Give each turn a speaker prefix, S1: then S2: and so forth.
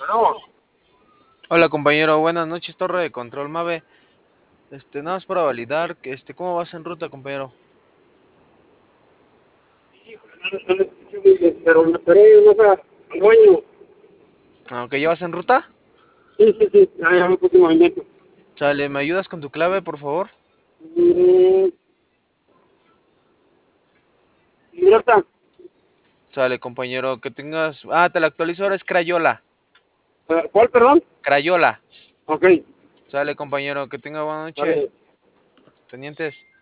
S1: No,
S2: Hola compañero, buenas noches, Torre de Control Mave. Nada más para validar que ¿cómo vas en ruta, compañero?
S1: no le escuché muy bien, pero me esperé, no sé, al baño.
S2: Aunque ya vas en ruta,
S1: Sí, ya me puse en movimiento.
S2: sale, ¿me ayudas con tu clave, por favor?
S1: Mm, Directa,
S2: Sale, compañero, que tengas. Te la actualizo ahora, es Crayola.
S1: ¿cuál, perdón?
S2: Crayola.
S1: Ok,
S2: Sale, compañero, que tenga buena noche.
S1: vale.
S2: Tenientes.